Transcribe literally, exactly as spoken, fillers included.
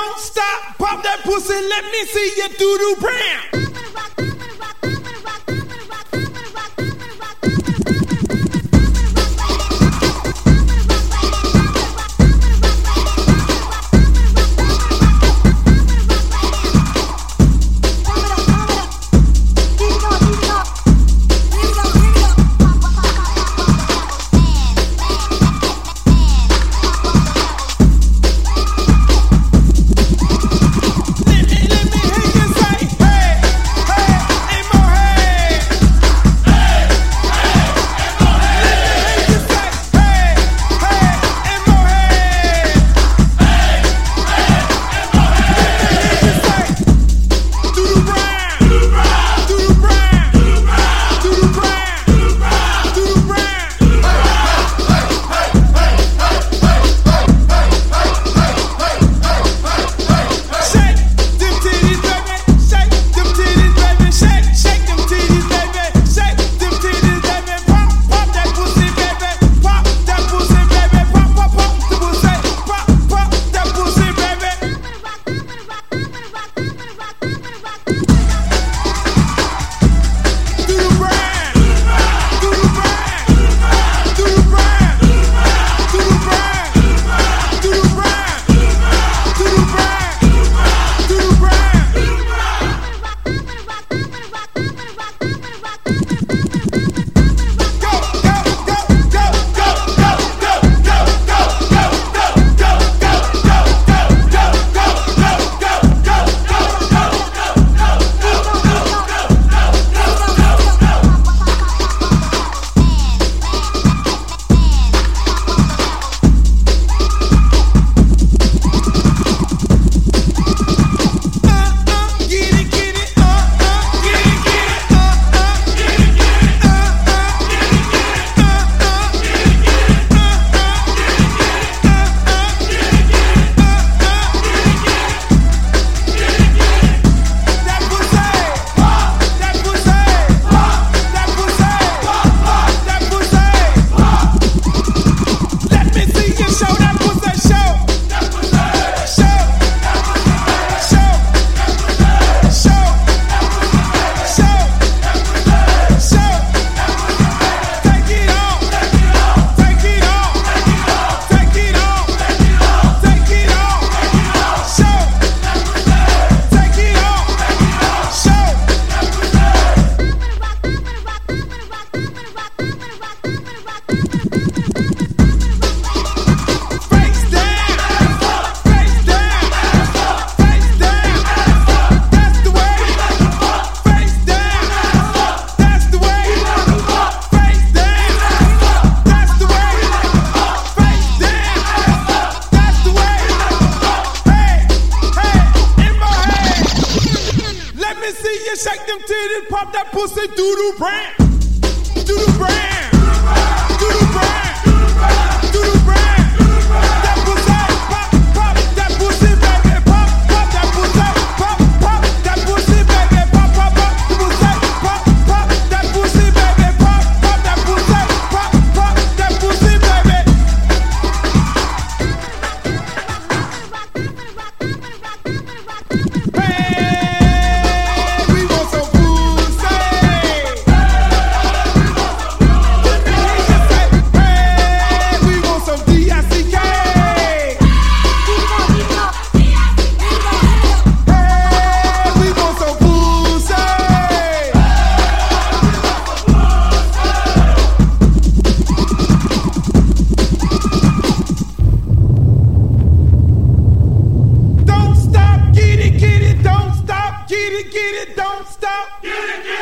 Don't stop, pop that pussy, let me see you doo-doo brown. Shake them titties, pop that pussy, doo-doo brown, doo-doo brown, doo-doo brown, doo-doo brown. That pussy, pop, pop that pussy, baby, pop, pop that pussy, pop, pop that pussy, baby, pop, pop, pop the pussy, pop, pop that pussy, baby, pop, pop that pussy, pop, pop that pussy, baby. Get it, get it, don't stop. Get it, get it, don't stop. Get it, get it.